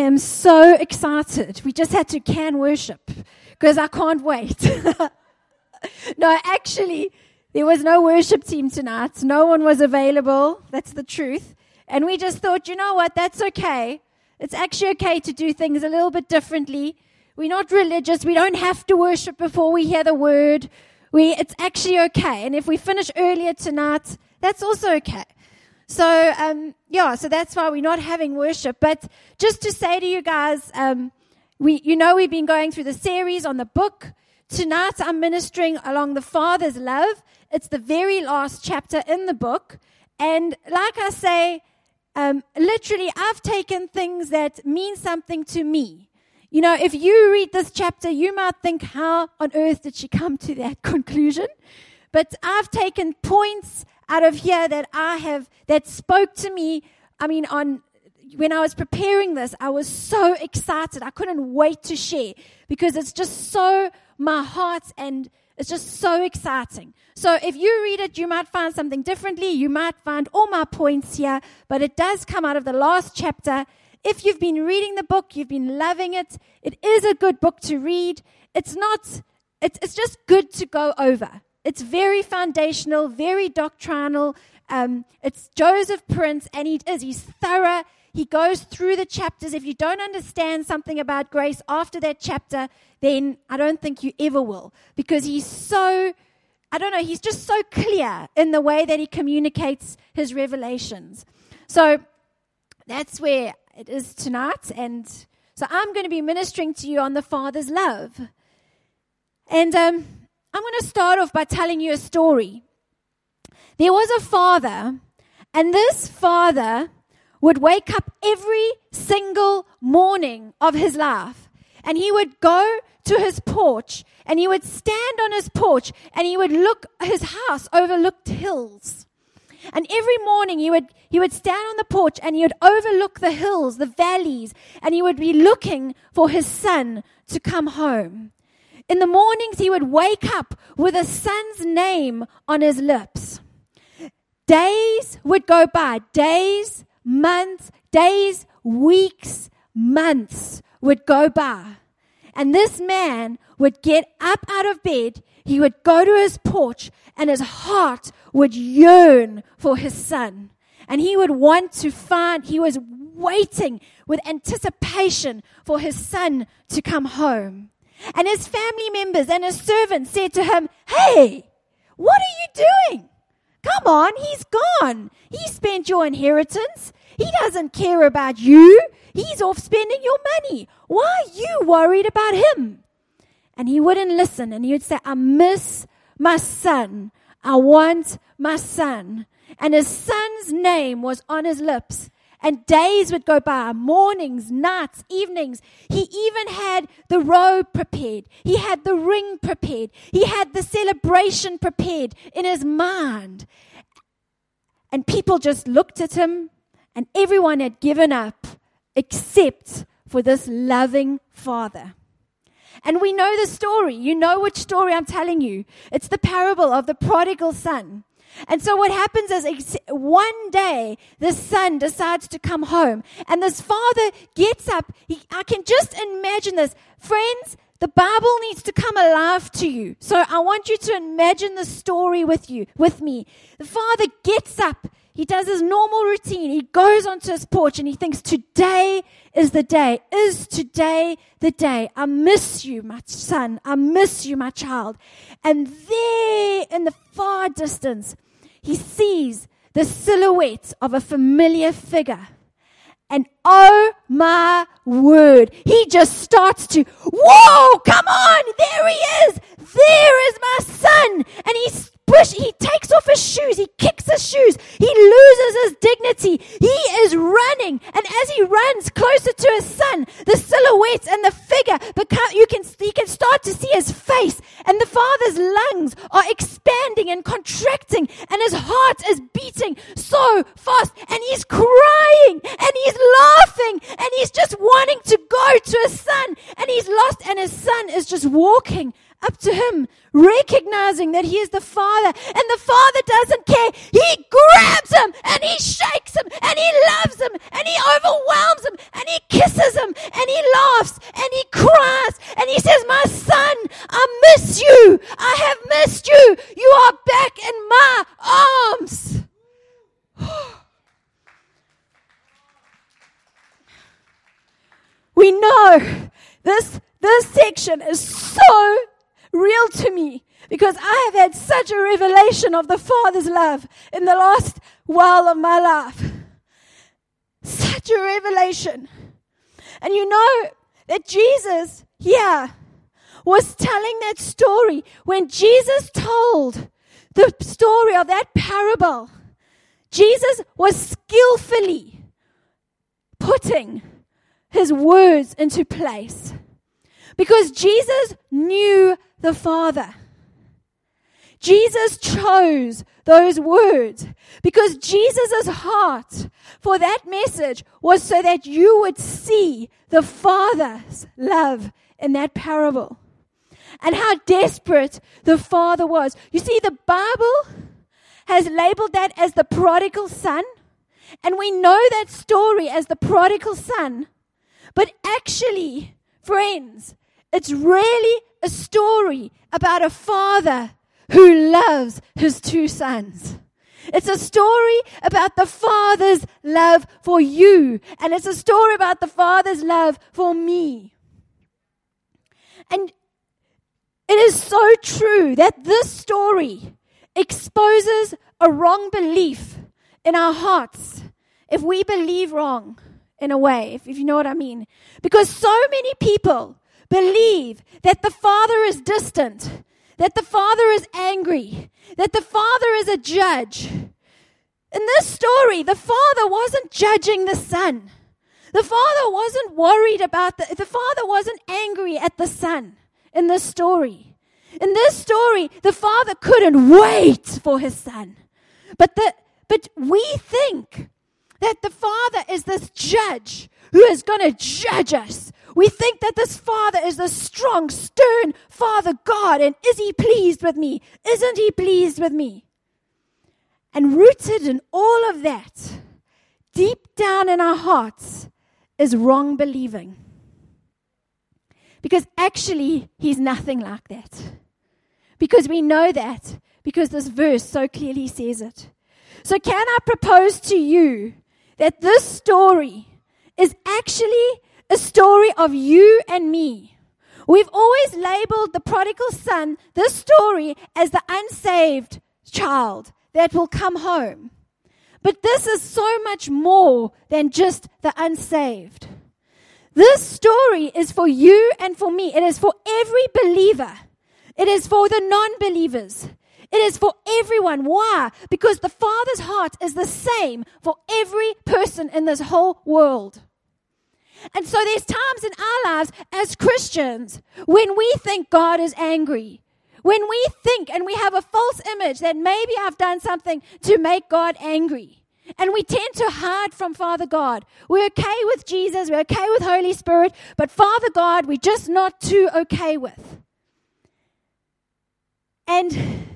am so excited. We just had to can worship because I can't wait. No, actually, there was no worship team tonight. No one was available. That's the truth. And we just thought, you know what, that's okay. It's actually okay to do things a little bit differently. We're not religious. We don't have to worship before we hear the word. It's actually okay. And if we finish earlier tonight, that's also okay. So, so that's why we're not having worship. But just to say to you guys, we've been going through the series on the book. Tonight I'm ministering along the Father's love. It's the very last chapter in the book. And like I say, literally I've taken things that mean something to me. You know, if you read this chapter, you might think, how on earth did she come to that conclusion? But I've taken points out of here that spoke to me. I mean, when I was preparing this, I was so excited. I couldn't wait to share because it's just so my heart and it's just so exciting. So if you read it, you might find something differently. You might find all my points here, but it does come out of the last chapter. If you've been reading the book, you've been loving it, it is a good book to read. It's just good to go over. It's very foundational, very doctrinal. It's Joseph Prince, and he's thorough. He goes through the chapters. If you don't understand something about grace after that chapter, then I don't think you ever will. Because he's just so clear in the way that he communicates his revelations. So that's where it is tonight. And so I'm going to be ministering to you on the Father's love. And I'm going to start off by telling you a story. There was a father, and this father would wake up every single morning of his life, and he would go to his porch, and he would stand on his porch, and he would look, his house overlooked hills. And every morning he would stand on the porch, and he would overlook the hills, the valleys, and he would be looking for his son to come home. In the mornings, he would wake up with his son's name on his lips. Days would go by. Days, months, days, weeks, months would go by. And this man would get up out of bed. He would go to his porch, and his heart would yearn for his son. And he would he was waiting with anticipation for his son to come home. And his family members and his servants said to him, "Hey, what are you doing? Come on, he's gone. He spent your inheritance. He doesn't care about you. He's off spending your money. Why are you worried about him?" And he wouldn't listen, and he would say, "I miss my son. I want my son." And his son's name was on his lips. And days would go by, mornings, nights, evenings. He even had the robe prepared. He had the ring prepared. He had the celebration prepared in his mind. And people just looked at him, and everyone had given up except for this loving father. And we know the story. You know which story I'm telling you. It's the parable of the prodigal son. And so what happens is one day the son decides to come home, and this father gets up. I can just imagine this. Friends, the Bible needs to come alive to you. So I want you to imagine the story with me. The father gets up. He does his normal routine. He goes onto his porch and he thinks, today is the day. Is today the day? I miss you, my son. I miss you, my child. And there in the far distance, he sees the silhouette of a familiar figure. And oh my word, he just starts to, whoa, come on, there he is. There is my son. And he takes off his shoes. He kicks his shoes. He loses his dignity. He is running. And as he runs closer to his son, the silhouette and the figure, you can start to see his face. And the father's lungs are expanding and contracting. And his heart is beating so fast. And he's crying. And he's laughing. And he's just wanting to go to his son. And he's lost. And his son is just walking up to him, recognizing that he is the father, and the father doesn't care. He grabs him, and he shakes him, and he loves him, and he overwhelms him, and he kisses him, this section is so real to me because I have had such a revelation of the Father's love in the last while of my life. Such a revelation. And you know that Jesus here was telling that story. When Jesus told the story of that parable, Jesus was skillfully putting his words into place because Jesus knew the Father. Jesus chose those words because Jesus' heart for that message was so that you would see the Father's love in that parable and how desperate the Father was. You see, the Bible has labeled that as the prodigal son, and we know that story as the prodigal son. But actually, friends, it's really a story about a father who loves his two sons. It's a story about the Father's love for you, and it's a story about the Father's love for me. And it is so true that this story exposes a wrong belief in our hearts if we believe wrong in a way, if you know what I mean. Because so many people believe that the Father is distant, that the Father is angry, that the Father is a judge. In this story, the Father wasn't judging the Son. The Father wasn't worried about the Father wasn't angry at the Son in this story. In this story, the Father couldn't wait for his Son. But we think that the Father is this judge who is going to judge us. We think that this Father is the strong, stern Father God, and is he pleased with me? Isn't he pleased with me? And rooted in all of that, deep down in our hearts, is wrong believing. Because actually, he's nothing like that. Because we know that, because this verse so clearly says it. So can I propose to you that this story is actually a story of you and me? We've always labeled the prodigal son, this story, as the unsaved child that will come home. But this is so much more than just the unsaved. This story is for you and for me. It is for every believer. It is for the non-believers. It is for everyone. Why? Because the Father's heart is the same for every person in this whole world. And so there's times in our lives as Christians when we think God is angry. When we think and we have a false image that maybe I've done something to make God angry. And we tend to hide from Father God. We're okay with Jesus. We're okay with Holy Spirit. But Father God, we're just not too okay with. And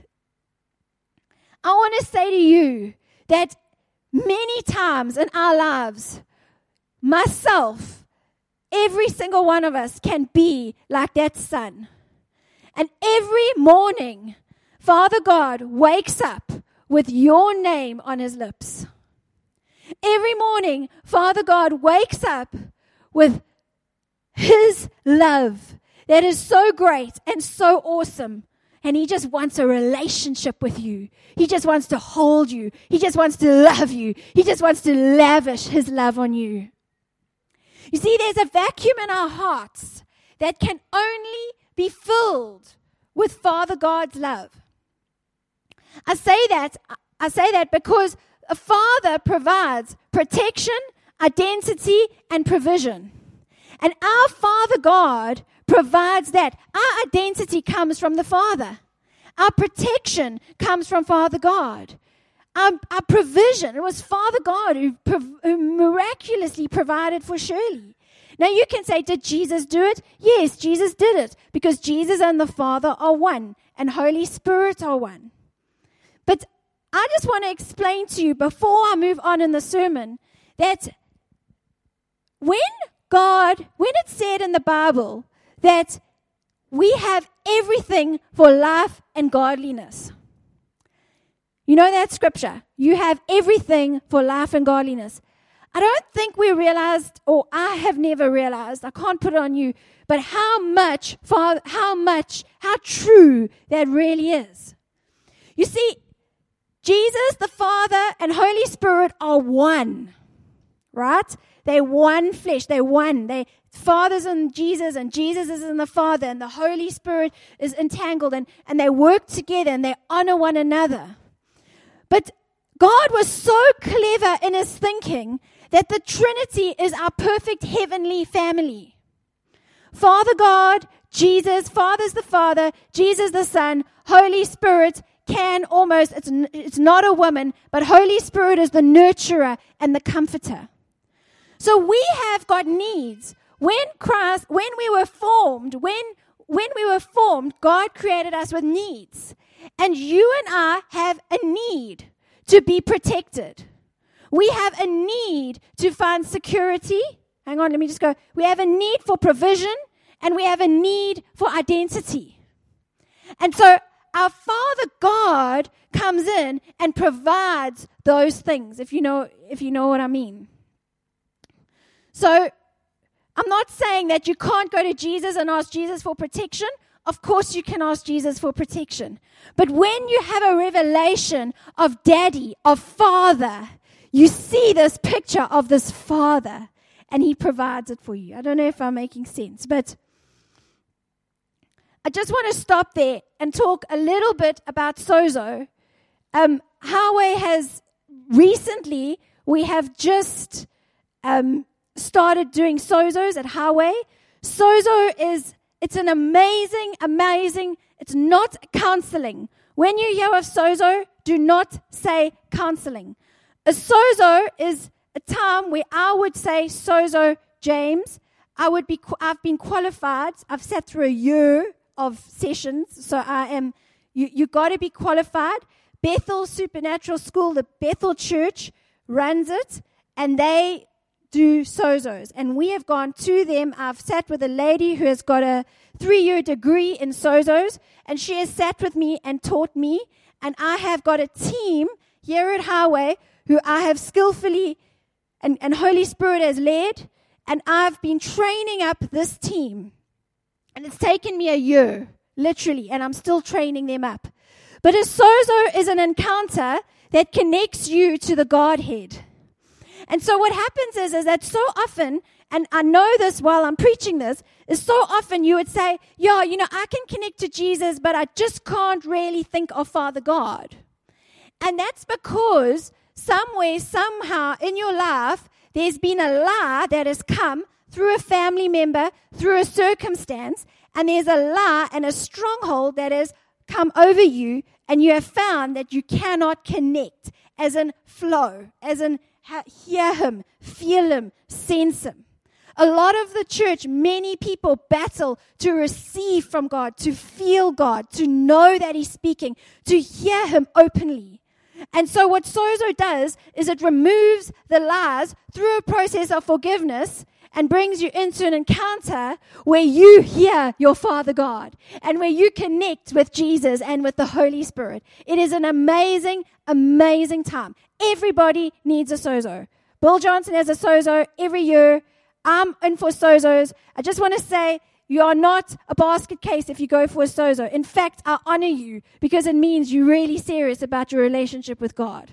I want to say to you that many times in our lives, myself, every single one of us can be like that son. And every morning, Father God wakes up with your name on his lips. Every morning, Father God wakes up with his love that is so great and so awesome. And he just wants a relationship with you. He just wants to hold you. He just wants to love you. He just wants to lavish his love on you. You see, there's a vacuum in our hearts that can only be filled with Father God's love. I say that because a father provides protection, identity, and provision. And our Father God provides that. Our identity comes from the Father. Our protection comes from Father God. Our provision, it was Father God who miraculously provided for Shirley. Now you can say, did Jesus do it? Yes, Jesus did it because Jesus and the Father are one and Holy Spirit are one. But I just want to explain to you before I move on in the sermon that when it said in the Bible that we have everything for life and godliness. You know that scripture? You have everything for life and godliness. I don't think we realized, or I have never realized, I can't put it on you, but how true that really is. You see, Jesus, the Father, and Holy Spirit are one, right? They're one flesh. They're one. Father's in Jesus, and Jesus is in the Father, and the Holy Spirit is entangled, and they work together, and they honor one another. But God was so clever in his thinking that the Trinity is our perfect heavenly family. Father God, Jesus, Father's the Father, Jesus the Son, Holy Spirit can almost, it's not a woman, but Holy Spirit is the nurturer and the comforter. So we have got needs. When we were formed, God created us with needs. And you and I have a need to be protected. We have a need to find security. Hang on, let me just go. We have a need for provision, and we have a need for identity. And so our Father God comes in and provides those things, if you know what I mean. So I'm not saying that you can't go to Jesus and ask Jesus for protection. Of course you can ask Jesus for protection. But when you have a revelation of Daddy, of Father, you see this picture of this Father, and He provides it for you. I don't know if I'm making sense, but I just want to stop there and talk a little bit about sozo. Howay has recently, we have just started doing sozos at Howay. Sozo it's an amazing, it's not counseling. When you hear of sozo, do not say counseling. A sozo is a time where I would say, sozo, James, I've been qualified. I've sat through a year of sessions, so you got to be qualified. Bethel Supernatural School, the Bethel Church runs it, and they do sozos. And we have gone to them. I've sat with a lady who has got a 3-year degree in sozos, and she has sat with me and taught me. And I have got a team here at Howay who I have skillfully and Holy Spirit has led, and I've been training up this team. And it's taken me a year, literally, and I'm still training them up. But a sozo is an encounter that connects you to the Godhead. And so what happens is that so often, and I know this while I'm preaching this, is so often you would say, yeah, I can connect to Jesus, but I just can't really think of Father God. And that's because somewhere, somehow in your life, there's been a lie that has come through a family member, through a circumstance, and there's a lie and a stronghold that has come over you, and you have found that you cannot connect, as in flow, as in hear Him, feel Him, sense Him. A lot of the church, many people battle to receive from God, to feel God, to know that He's speaking, to hear Him openly. And so what sozo does is it removes the lies through a process of forgiveness and brings you into an encounter where you hear your Father God and where you connect with Jesus and with the Holy Spirit. It is an amazing, amazing time. Everybody needs a sozo. Bill Johnson has a sozo every year. I'm in for sozos. I just want to say, you are not a basket case if you go for a sozo. In fact, I honor you because it means you're really serious about your relationship with God.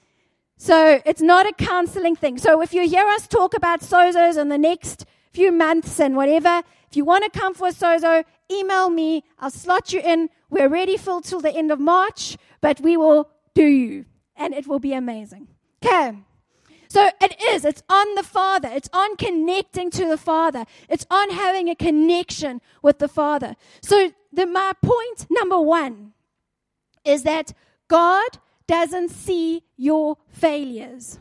So it's not a counseling thing. So if you hear us talk about sozos in the next few months and whatever, if you want to come for a sozo, email me. I'll slot you in. We're ready full till the end of March, but we will do you, and it will be amazing. Okay. So it's on the Father. It's on connecting to the Father. It's on having a connection with the Father. So my point number 1 is that God doesn't see your failures.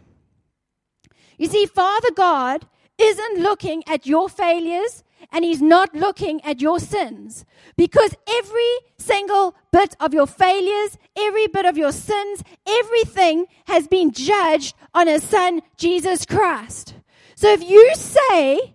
You see, Father God isn't looking at your failures, and He's not looking at your sins, because every single bit of your failures, every bit of your sins, everything has been judged on His Son, Jesus Christ. So if you say,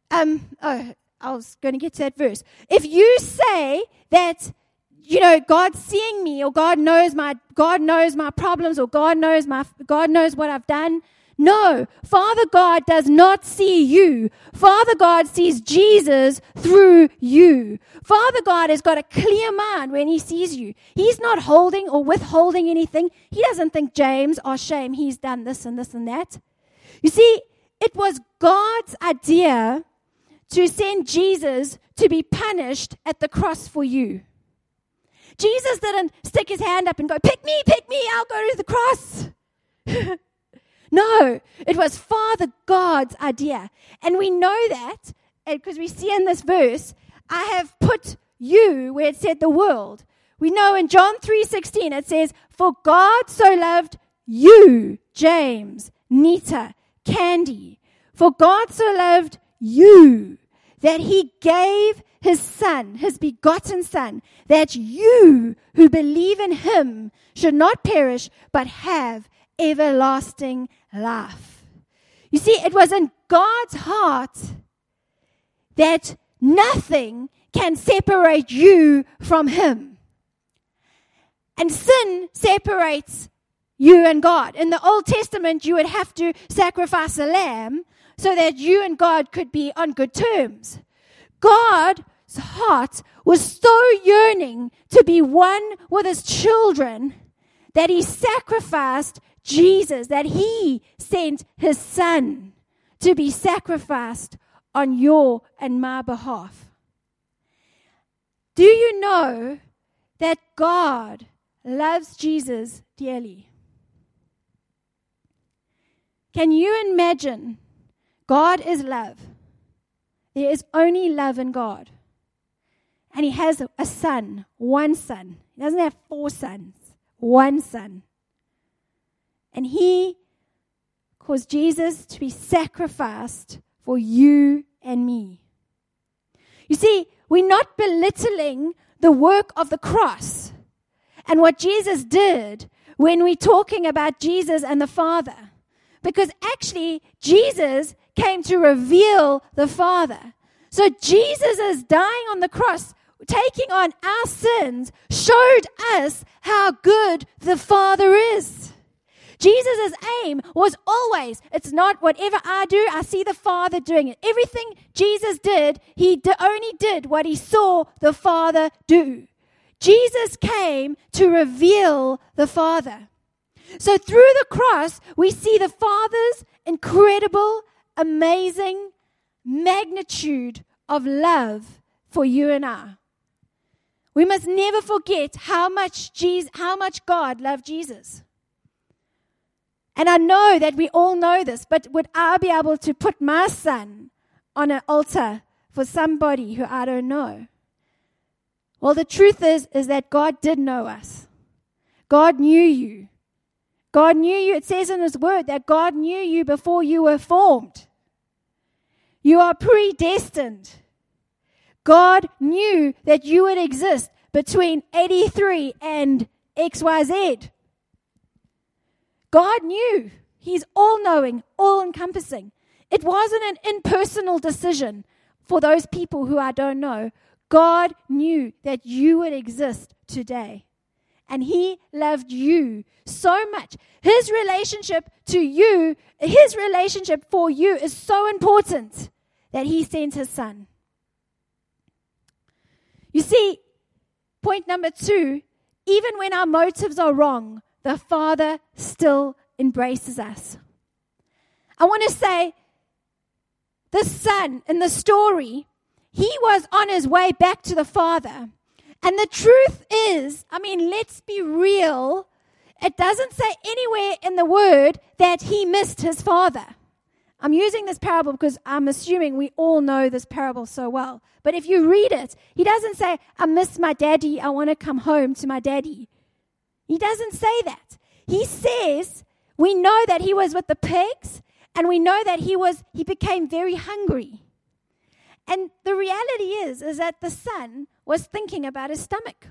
I was going to get to that verse. If you say that, God's seeing me, or God knows my problems, or God knows what I've done, No, Father God does not see you. Father God sees Jesus through you. Father God has got a clear mind when he sees you. He's not holding or withholding anything. He doesn't think, James, oh shame, he's done this and this and that. You see, it was God's idea to send Jesus to be punished at the cross for you. Jesus didn't stick his hand up and go, pick me, I'll go to the cross. No, it was Father God's idea. And we know that because we see in this verse, I have put you where it said the world. We know in John 3:16 it says, for God so loved you, James, Nita, Candy. For God so loved you that he gave his son, his begotten son, that you who believe in him should not perish but have everlasting life. You see, it was in God's heart that nothing can separate you from him. And sin separates you and God. In the Old Testament, you would have to sacrifice a lamb so that you and God could be on good terms. God's heart was so yearning to be one with his children that he sacrificed Jesus, that he sent his son to be sacrificed on your and my behalf. Do you know that God loves Jesus dearly? Can you imagine? God is love. There is only love in God. And he has a son, one son. He doesn't have 4 sons, one son. And he caused Jesus to be sacrificed for you and me. You see, we're not belittling the work of the cross and what Jesus did when we're talking about Jesus and the Father. Because actually, Jesus came to reveal the Father. So Jesus is dying on the cross, taking on our sins, showed us how good the Father is. Jesus' aim was always, it's not whatever I do, I see the Father doing it. Everything Jesus did, he only did what he saw the Father do. Jesus came to reveal the Father. So through the cross, we see the Father's incredible, amazing magnitude of love for you and I. We must never forget how much God loved Jesus. And I know that we all know this, but would I be able to put my son on an altar for somebody who I don't know? Well, the truth is that God did know us. God knew you. God knew you. It says in his word that God knew you before you were formed. You are predestined. God knew that you would exist between 83 and XYZ. God knew. He's all-knowing, all-encompassing. It wasn't an impersonal decision for those people who I don't know. God knew that you would exist today. And he loved you so much. His relationship to you, his relationship for you is so important that he sent his son. You see, point number 2, even when our motives are wrong, the Father still embraces us. I want to say, the son in the story, he was on his way back to the Father. And the truth is, let's be real. It doesn't say anywhere in the word that he missed his father. I'm using this parable because I'm assuming we all know this parable so well. But if you read it, he doesn't say, I miss my daddy, I want to come home to my daddy. He doesn't say that. He says, we know that he was with the pigs, and we know that he became very hungry. And the reality is that the son was thinking about his stomach.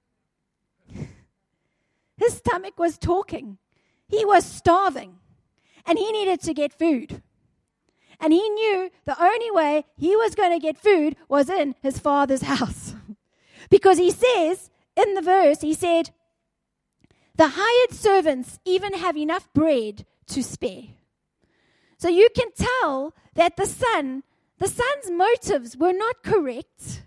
His stomach was talking. He was starving, and he needed to get food. And he knew the only way he was going to get food was in his father's house. Because he says, in the verse, he said, the hired servants even have enough bread to spare. So you can tell that the son's motives were not correct.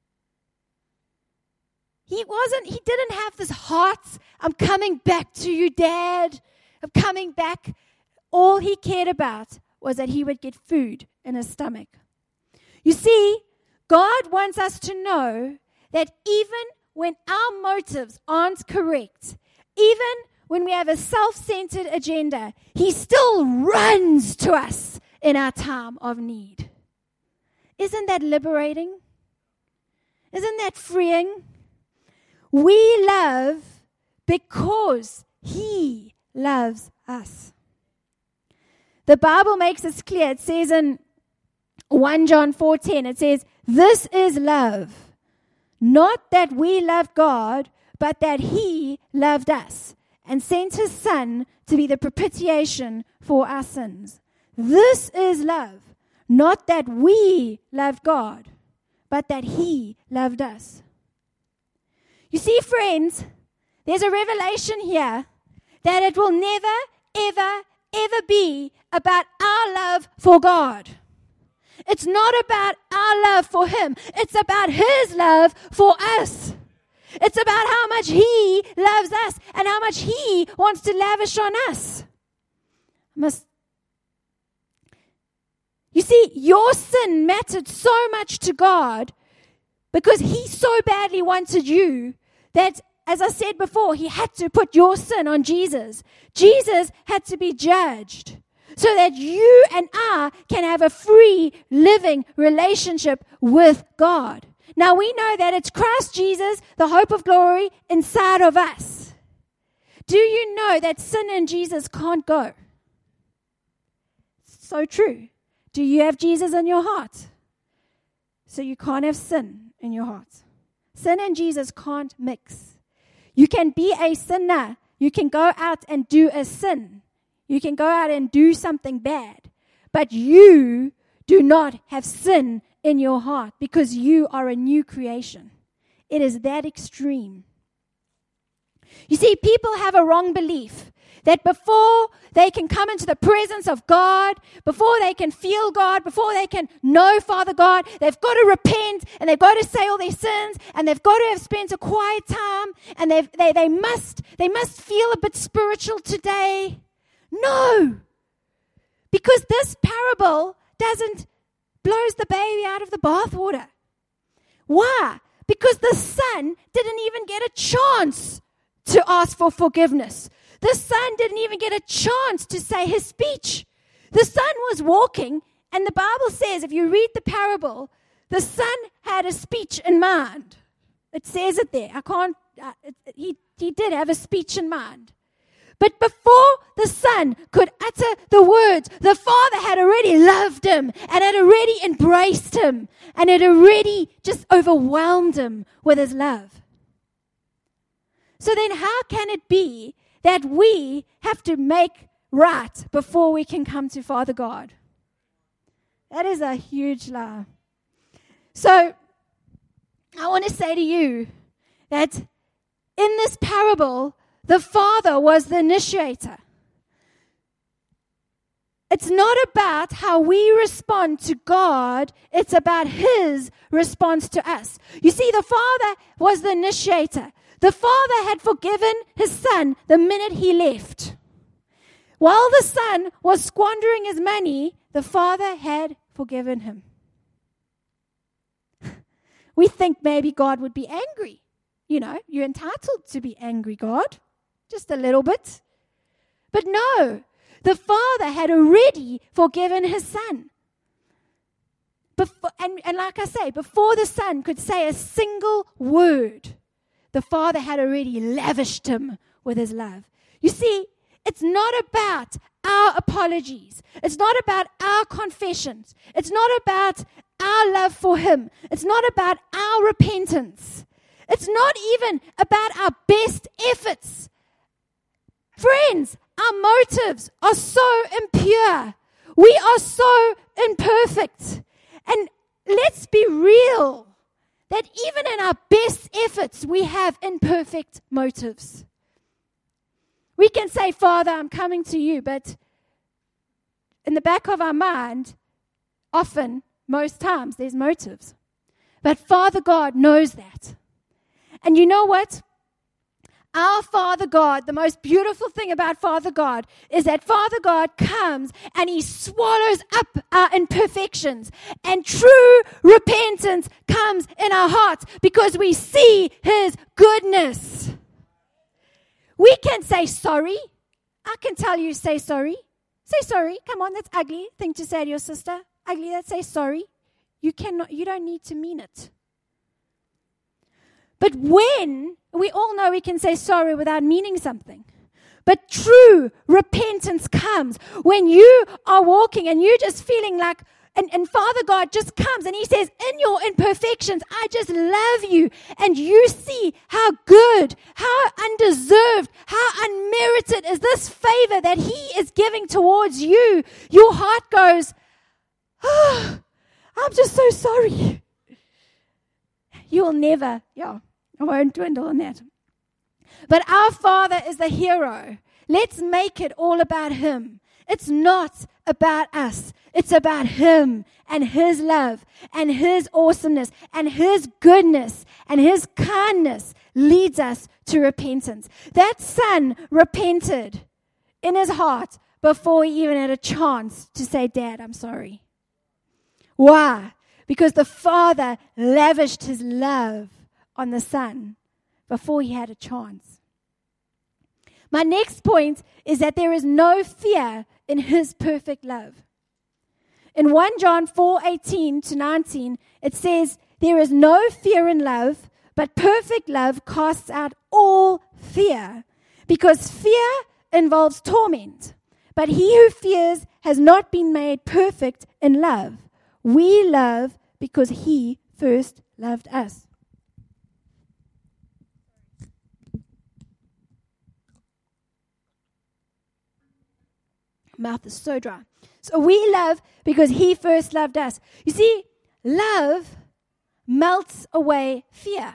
He didn't have this heart, I'm coming back to you, Dad. I'm coming back. All he cared about was that he would get food in his stomach. You see, God wants us to know that even when our motives aren't correct, even when we have a self-centered agenda, he still runs to us in our time of need. Isn't that liberating? Isn't that freeing? We love because he loves us. The Bible makes this clear. It says in 1 John 4:10, it says, "This is love, not that we loved God, but that he loved us and sent his Son to be the propitiation for our sins." This is love, not that we loved God, but that he loved us. You see, friends, there's a revelation here that it will never, ever, ever be about our love for God. It's not about our love for him. It's about his love for us. It's about how much he loves us and how much he wants to lavish on us. You see, your sin mattered so much to God because he so badly wanted you that, as I said before, he had to put your sin on Jesus. Jesus had to be judged so that you and I can have a free, living relationship with God. Now, we know that it's Christ Jesus, the hope of glory, inside of us. Do you know that sin in Jesus can't go? So true. Do you have Jesus in your heart? So you can't have sin in your heart. Sin and Jesus can't mix. You can be a sinner. You can go out and do a sin. You can go out and do something bad. But you do not have sin in your heart because you are a new creation. It is that extreme. You see, people have a wrong belief that before they can come into the presence of God, before they can feel God, before they can know Father God, they've got to repent and they've got to say all their sins and they've got to have spent a quiet time and they must feel a bit spiritual today. No, because this parable blows the baby out of the bathwater. Why? Because the son didn't even get a chance to ask for forgiveness. The son didn't even get a chance to say his speech. The son was walking, and the Bible says, if you read the parable, the son had a speech in mind. It says it there. He did have a speech in mind. But before the son could utter the words, the father had already loved him and had already embraced him and had already just overwhelmed him with his love. So then how can it be that we have to make right before we can come to Father God? That is a huge lie. So I want to say to you that in this parable, the Father was the initiator. It's not about how we respond to God. It's about his response to us. You see, the Father was the initiator. The Father had forgiven his son the minute he left. While the son was squandering his money, the Father had forgiven him. We think maybe God would be angry. You know, you're entitled to be angry, God. Just a little bit. But no, the Father had already forgiven his son. And like I say, before the son could say a single word, the Father had already lavished him with his love. You see, it's not about our apologies. It's not about our confessions. It's not about our love for him. It's not about our repentance. It's not even about our best efforts. Friends, our motives are so impure. We are so imperfect. And let's be real, that even in our best efforts, we have imperfect motives. We can say, Father, I'm coming to you, but in the back of our mind, often, most times, there's motives. But Father God knows that. And you know what? Our Father God, the most beautiful thing about Father God is that Father God comes and He swallows up our imperfections. And true repentance comes in our hearts because we see His goodness. We can say sorry. I can tell you, say sorry. Say sorry. Come on, that's ugly thing to say to your sister. Ugly, let's say sorry. You don't need to mean it. But when, we all know we can say sorry without meaning something. But true repentance comes when you are walking and you're just feeling like, and Father God just comes and He says, in your imperfections, I just love you. And you see how good, how undeserved, how unmerited is this favor that He is giving towards you. Your heart goes, oh, I'm just so sorry. You'll never, I won't dwindle on that. But our Father is the hero. Let's make it all about Him. It's not about us. It's about Him and His love and His awesomeness and His goodness and His kindness leads us to repentance. That son repented in his heart before he even had a chance to say, Dad, I'm sorry. Why? Because the Father lavished His love on the Son before he had a chance. My next point is that there is no fear in His perfect love. In 1 John 4:18-19, it says, there is no fear in love, but perfect love casts out all fear, because fear involves torment. But he who fears has not been made perfect in love. We love because He first loved us. Mouth is so dry. So we love because He first loved us. You see, love melts away fear.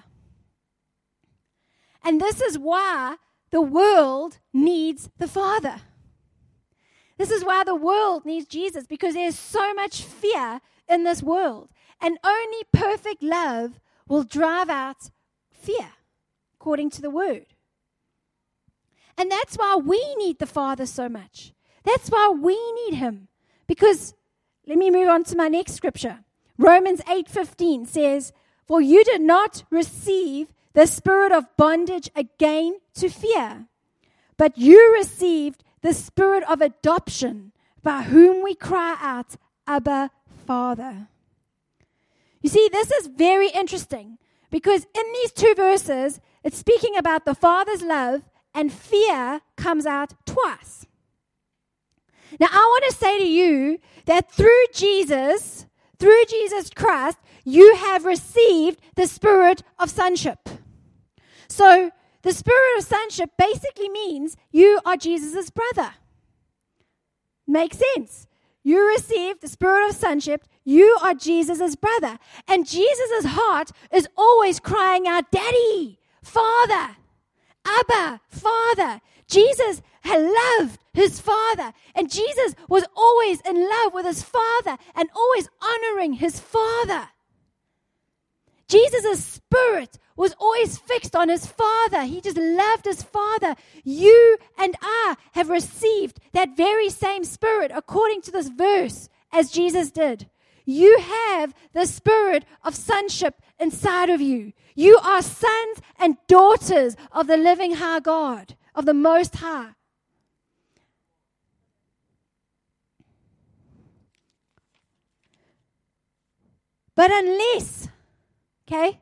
And this is why the world needs the Father. This is why the world needs Jesus, because there's so much fear in this world. And only perfect love will drive out fear, according to the Word. And that's why we need the Father so much. That's why we need Him. Because, let me move on to my next scripture. Romans 8:15 says, for you did not receive the spirit of bondage again to fear, but you received the spirit of adoption, by whom we cry out, Abba, Father. You see, this is very interesting, because in these two verses, it's speaking about the Father's love, and fear comes out twice. Now, I want to say to you that through Jesus Christ, you have received the spirit of sonship. So, the spirit of sonship basically means you are Jesus' brother. Makes sense. You received the spirit of sonship. You are Jesus' brother. And Jesus' heart is always crying out, Daddy, Father, Abba, Father. Jesus had loved His Father. And Jesus was always in love with His Father and always honoring His Father. Jesus' spirit was always fixed on His Father. He just loved His Father. You and I have received that very same spirit according to this verse as Jesus did. You have the spirit of sonship inside of you. You are sons and daughters of the living high God, of the Most High. But unless, okay,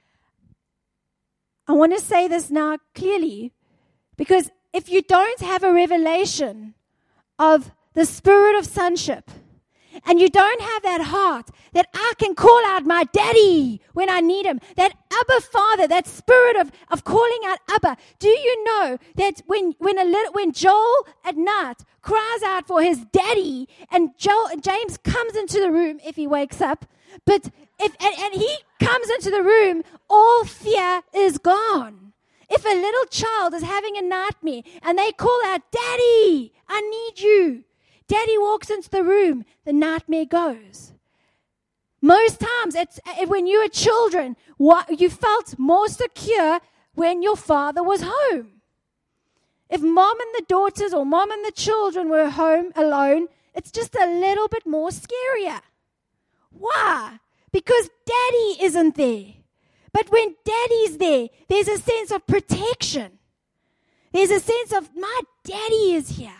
I want to say this now clearly, because if you don't have a revelation of the spirit of sonship, and you don't have that heart that I can call out my daddy when I need him, that Abba Father, that spirit of calling out Abba. Do you know that when Joel at night cries out for his daddy, and James comes into the room if he wakes up, but and he comes into the room, all fear is gone. If a little child is having a nightmare and they call out, Daddy, I need you. Daddy walks into the room, the nightmare goes. Most times, when you were children, you felt more secure when your father was home. If mom and the daughters or mom and the children were home alone, it's just a little bit more scarier. Why? Because daddy isn't there. But when daddy's there, there's a sense of protection. There's a sense of, my daddy is here.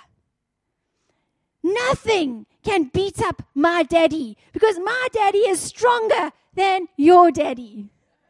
Nothing can beat up my daddy because my daddy is stronger than your daddy.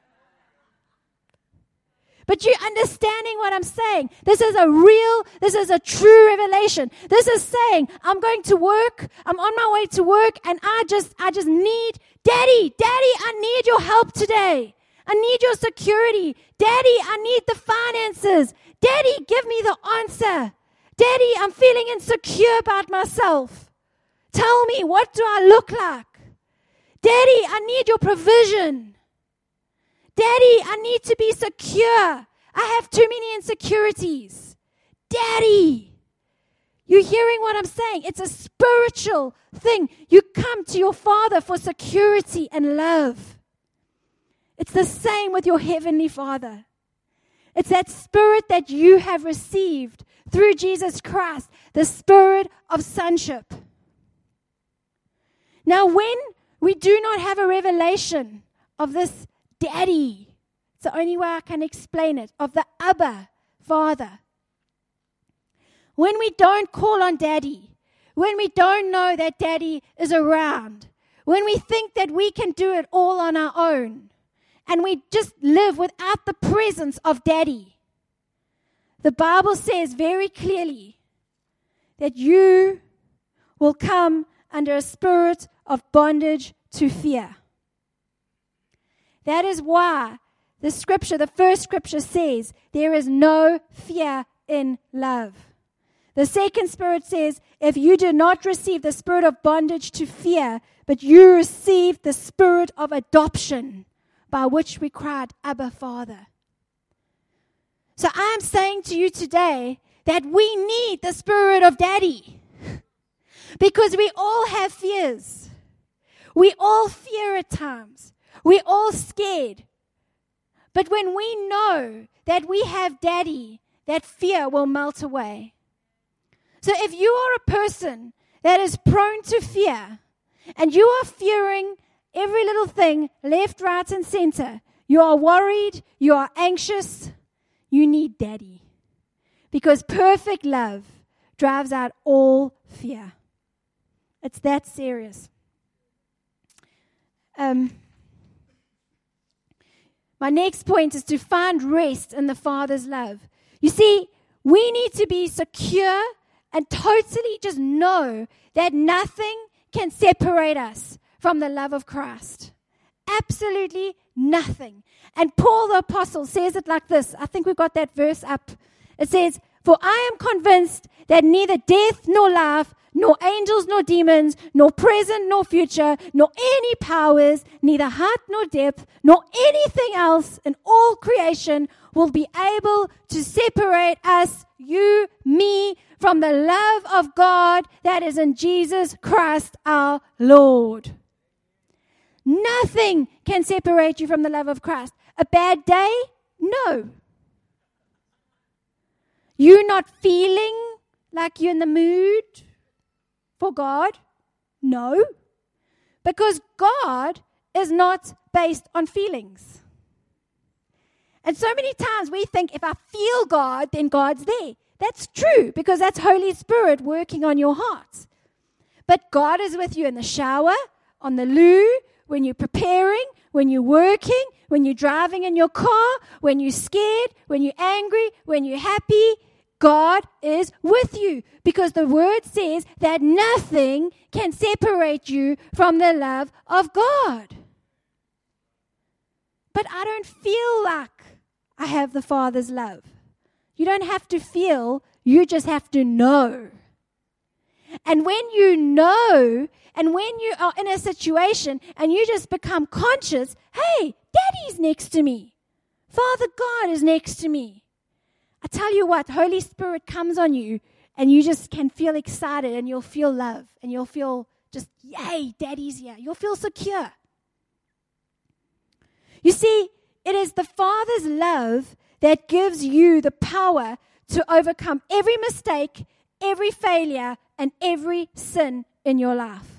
But you're understanding what I'm saying. This is a true revelation. This is saying, I'm going to work, I'm on my way to work, and I just need, Daddy, I need your help today. I need your security. Daddy, I need the finances. Daddy, give me the answer. Daddy, I'm feeling insecure about myself. Tell me, what do I look like? Daddy, I need your provision. Daddy, I need to be secure. I have too many insecurities. Daddy, you're hearing what I'm saying? It's a spiritual thing. You come to your Father for security and love. It's the same with your Heavenly Father. It's that spirit that you have received through Jesus Christ, the spirit of sonship. Now, when we do not have a revelation of this Daddy, it's the only way I can explain it, of the Abba Father. When we don't call on Daddy, when we don't know that Daddy is around, when we think that we can do it all on our own, and we just live without the presence of Daddy, the Bible says very clearly that you will come under a spirit of bondage to fear. That is why the first scripture says, there is no fear in love. The second spirit says, if you do not receive the spirit of bondage to fear, but you receive the spirit of adoption, by which we cried, Abba, Father. So I'm saying to you today that we need the spirit of Daddy. Because we all have fears. We all fear at times. We're all scared. But when we know that we have Daddy, that fear will melt away. So if you are a person that is prone to fear, and you are fearing every little thing, left, right, and center, you are worried, you are anxious, you need Daddy. Because perfect love drives out all fear. It's that serious. My next point is to find rest in the Father's love. You see, we need to be secure and totally just know that nothing can separate us from the love of Christ. Absolutely nothing. And Paul the Apostle says it like this. I think we've got that verse up. It says, for I am convinced that neither death nor life, nor angels nor demons, nor present nor future, nor any powers, neither height nor depth, nor anything else in all creation will be able to separate us, you, me, from the love of God that is in Jesus Christ our Lord. Nothing can separate you from the love of Christ. A bad day? No. You not feeling like you're in the mood for God? No. Because God is not based on feelings. And so many times we think if I feel God, then God's there. That's true, because that's Holy Spirit working on your heart. But God is with you in the shower, on the loo, when you're preparing, when you're working, when you're driving in your car, when you're scared, when you're angry, when you're happy. God is with you, because the word says that nothing can separate you from the love of God. But I don't feel like I have the Father's love. You don't have to feel, you just have to know. And when you know, and when you are in a situation and you just become conscious, hey, Daddy's next to me. Father God is next to me. I tell you what, Holy Spirit comes on you and you just can feel excited, and you'll feel love, and you'll feel just, yay, Daddy's here. You'll feel secure. You see, it is the Father's love that gives you the power to overcome every mistake, every failure, and every sin in your life.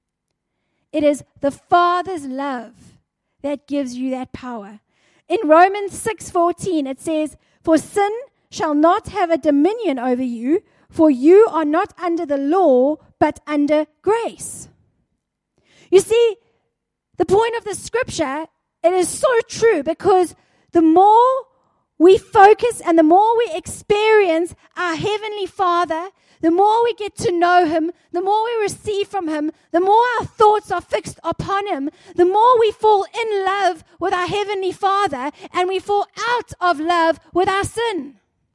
It is the Father's love that gives you that power. In Romans 6:14, it says, "For sin shall not have a dominion over you, for you are not under the law, but under grace." You see, the point of the scripture, it is so true, because the more we focus and the more we experience our Heavenly Father, the more we get to know Him, the more we receive from Him, the more our thoughts are fixed upon Him, the more we fall in love with our Heavenly Father, and we fall out of love with our sin.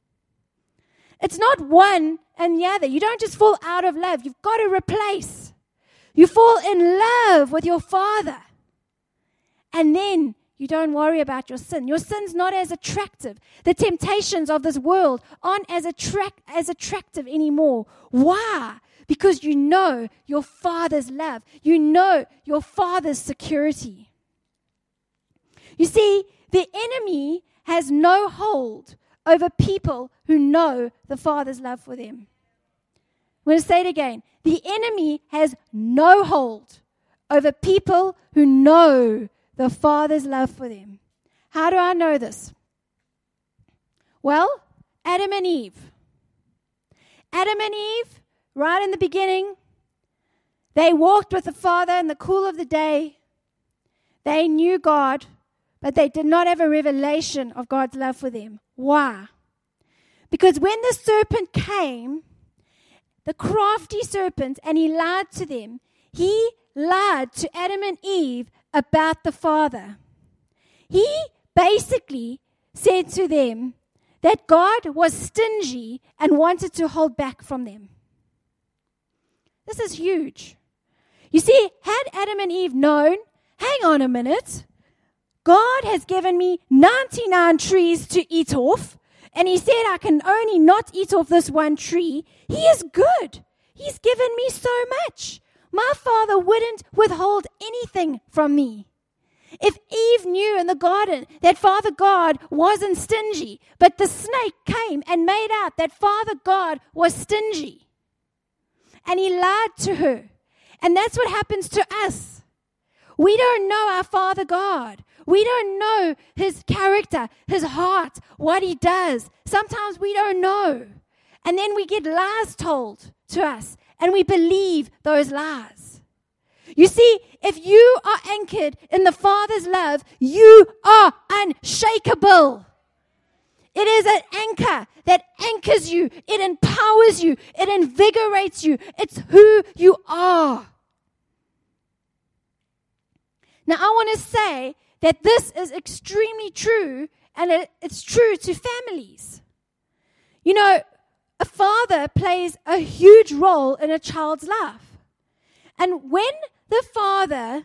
It's not one and the other. You don't just fall out of love. You've got to replace. You fall in love with your Father. And then you don't worry about your sin. Your sin's not as attractive. The temptations of this world aren't as attractive anymore. Why? Because you know your Father's love. You know your Father's security. You see, the enemy has no hold over people who know the Father's love for them. I'm going to say it again. The enemy has no hold over people who know the Father's love for them. How do I know this? Well, Adam and Eve. Adam and Eve, right in the beginning, they walked with the Father in the cool of the day. They knew God, but they did not have a revelation of God's love for them. Why? Because when the serpent came, the crafty serpent, and he lied to them, he lied to Adam and Eve about the Father. He basically said to them that God was stingy and wanted to hold back from them. This is huge. You see, had Adam and Eve known, hang on a minute, God has given me 99 trees to eat off, and He said I can only not eat off this one tree. He is good. He's given me so much. My Father wouldn't withhold anything from me. If Eve knew in the garden that Father God wasn't stingy, but the snake came and made out that Father God was stingy, and he lied to her. And that's what happens to us. We don't know our Father God. We don't know His character, His heart, what He does. Sometimes we don't know. And then we get lies told to us, and we believe those lies. You see, if you are anchored in the Father's love, you are unshakable. It is an anchor that anchors you. It empowers you. It invigorates you. It's who you are. Now, I want to say that this is extremely true, and it's true to families. You know, a father plays a huge role in a child's life. And when the father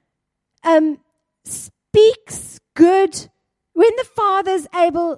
speaks good, when the father's able,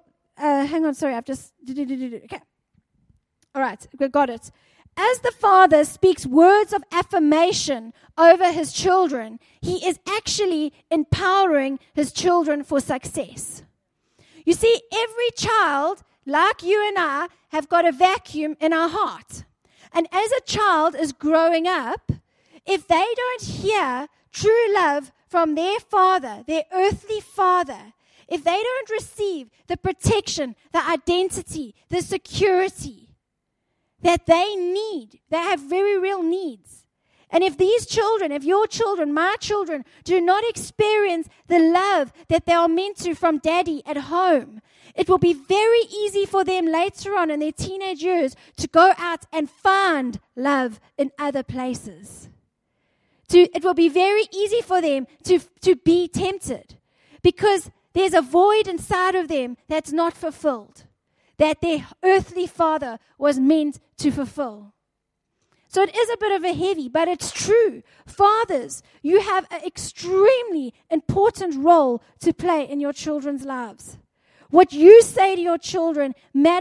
okay. All right, we got it. As the father speaks words of affirmation over his children, he is actually empowering his children for success. You see, every child, like you and I, have got a vacuum in our heart. And as a child is growing up, if they don't hear true love from their father, their earthly father, if they don't receive the protection, the identity, the security that they need, they have very real needs. And if these children, if your children, my children, do not experience the love that they are meant to from daddy at home, it will be very easy for them later on in their teenage years to go out and find love in other places. It will be very easy for them to be tempted, because there's a void inside of them that's not fulfilled, that their earthly father was meant to fulfill. So it is a bit of a heavy, but it's true. Fathers, you have an extremely important role to play in your children's lives. What you say to your children matter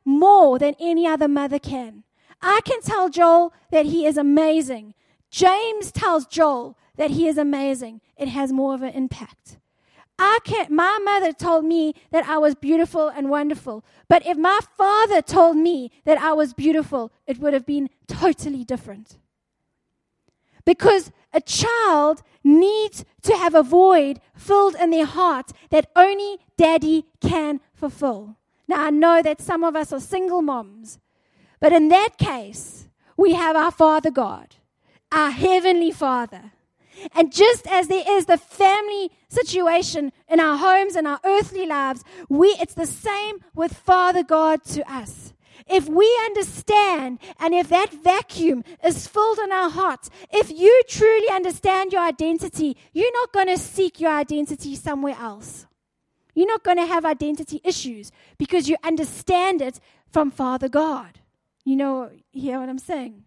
more than any other mother can. I can tell Joel that he is amazing. James tells Joel that he is amazing. It has more of an impact. My mother told me that I was beautiful and wonderful. But if my father told me that I was beautiful, it would have been totally different. Because a child needs to have a void filled in their heart that only daddy can fulfill. Now, I know that some of us are single moms, but in that case, we have our Father God, our Heavenly Father. And just as there is the family situation in our homes and our earthly lives, it's the same with Father God to us. If we understand, and if that vacuum is filled in our hearts, if you truly understand your identity, you're not going to seek your identity somewhere else. You're not going to have identity issues because you understand it from Father God. You hear what I'm saying?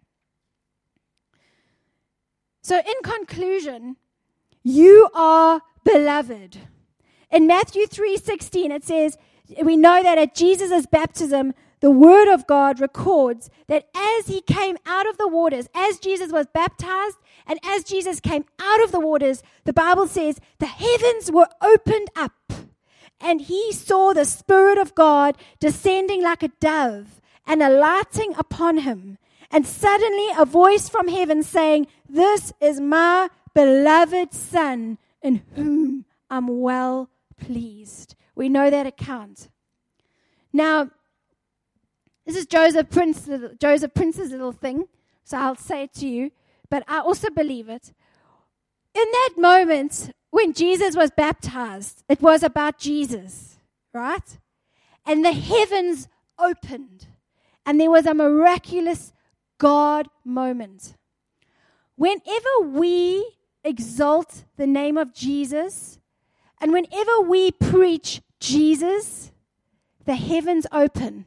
So in conclusion, you are beloved. In Matthew 3:16, it says, we know that at Jesus' baptism, the Word of God records that as he came out of the waters, as Jesus was baptized, and as Jesus came out of the waters, the Bible says the heavens were opened up, and he saw the Spirit of God descending like a dove and alighting upon him. And suddenly a voice from heaven saying, "This is my beloved Son, in whom I'm well pleased." We know that account. Now, this is Joseph Prince's little thing, so I'll say it to you, but I also believe it. In that moment, when Jesus was baptized, it was about Jesus, right? And the heavens opened, and there was a miraculous God moment. Whenever we exalt the name of Jesus, and whenever we preach Jesus, the heavens open.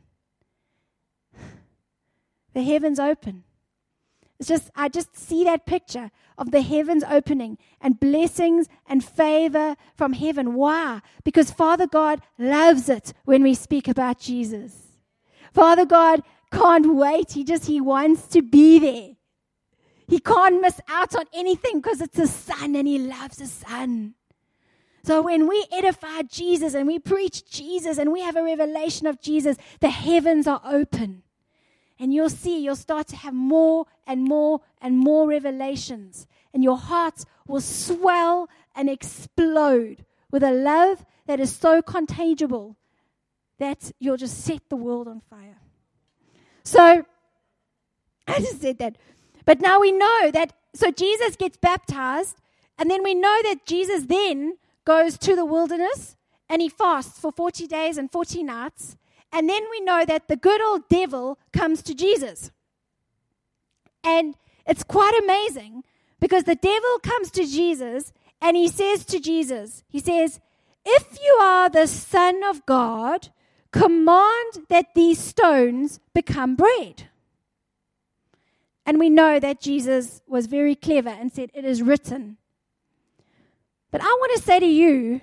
The heavens open. I just see that picture of the heavens opening and blessings and favor from heaven. Why? Because Father God loves it when we speak about Jesus. Father God can't wait. He wants to be there. He can't miss out on anything because it's His Son and He loves His Son. So when we edify Jesus and we preach Jesus and we have a revelation of Jesus, the heavens are open. And you'll start to have more and more and more revelations. And your heart will swell and explode with a love that is so contagious that you'll just set the world on fire. So, I just said that. But now we know that, so Jesus gets baptized, and then we know that Jesus then goes to the wilderness, and He fasts for 40 days and 40 nights. And then we know that the good old devil comes to Jesus. And it's quite amazing because the devil comes to Jesus and he says to Jesus, he says, "If you are the Son of God, command that these stones become bread." And we know that Jesus was very clever and said, "It is written." But I want to say to you,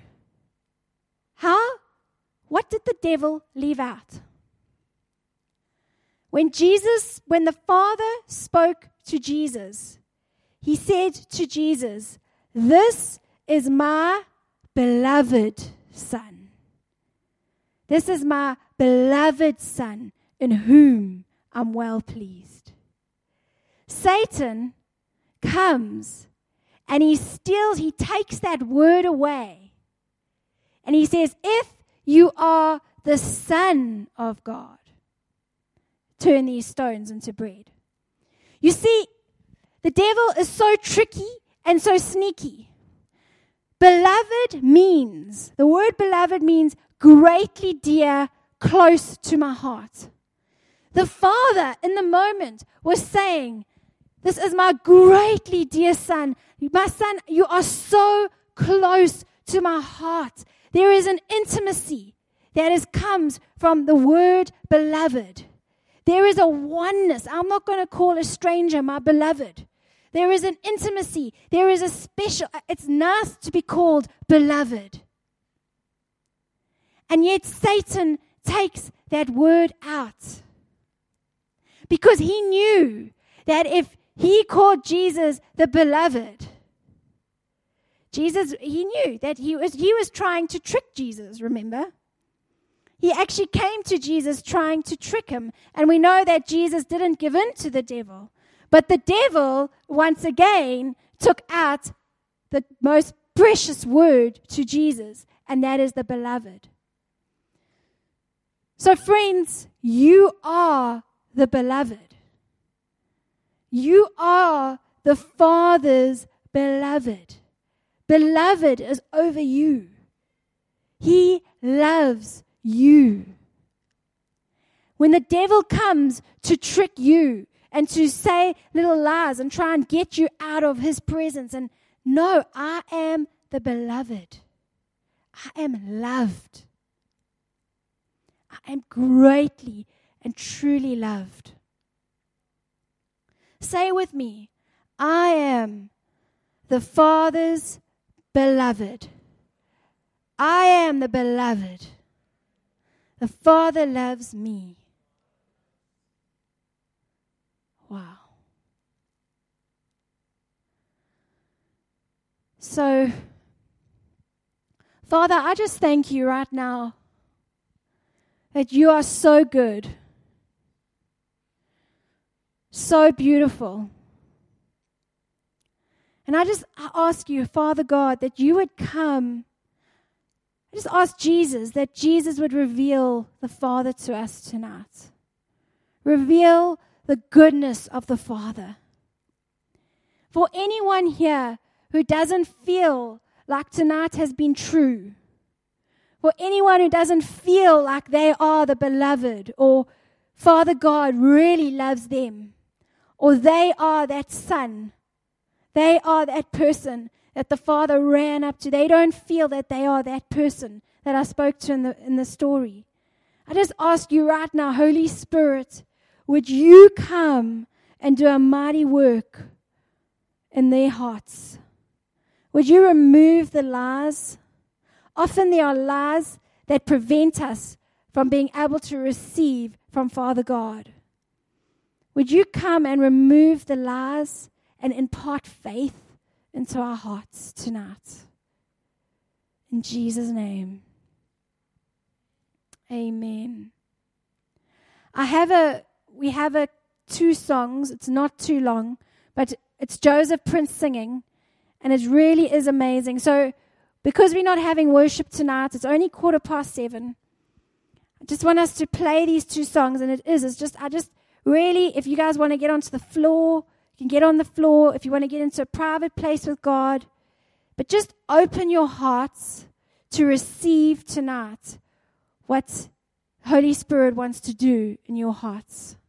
what did the devil leave out? When the Father spoke to Jesus, He said to Jesus, "This is my beloved Son. This is my beloved Son in whom I'm well pleased." Satan comes and he takes that word away. And he says, "If you are the Son of God, turn these stones into bread." You see, the devil is so tricky and so sneaky. The word beloved means greatly dear, close to my heart. The Father in the moment was saying, "This is my greatly dear Son. My Son, you are so close to my heart." There is an intimacy that comes from the word beloved. There is a oneness. I'm not going to call a stranger my beloved. There is an intimacy. There is a special. It's nice to be called beloved. And yet Satan takes that word out. Because he knew that if he called Jesus the beloved, he knew that he was trying to trick Jesus, remember? He actually came to Jesus trying to trick him. And we know that Jesus didn't give in to the devil. But the devil, once again, took out the most precious word to Jesus, and that is the beloved. So friends, you are the beloved. You are the Father's beloved. Beloved is over you. He loves you. When the devil comes to trick you and to say little lies and try and get you out of his presence, and no, I am the beloved. I am loved. I am greatly and truly loved. Say with me, I am the Father's beloved. I am the beloved. The Father loves me. Wow. So, Father, I just thank you right now that you are so good, so beautiful. And I ask you, Father God, that you would come. I just ask Jesus that Jesus would reveal the Father to us tonight. Reveal the goodness of the Father. For anyone here who doesn't feel like tonight has been true, for anyone who doesn't feel like they are the beloved, or Father God really loves them, or they are that son, they are that person that the Father ran up to. They don't feel that they are that person that I spoke to in the story. I just ask you right now, Holy Spirit, would you come and do a mighty work in their hearts? Would you remove the lies? Often there are lies that prevent us from being able to receive from Father God. Would you come and remove the lies and impart faith into our hearts tonight? In Jesus' name. Amen. We have two songs. It's not too long, but it's Joseph Prince singing, and it really is amazing. So because we're not having worship tonight, it's only 7:15. I just want us to play these two songs, and if you guys want to get onto the floor, you can get on the floor. If you want to get into a private place with God, but just open your hearts to receive tonight what Holy Spirit wants to do in your hearts.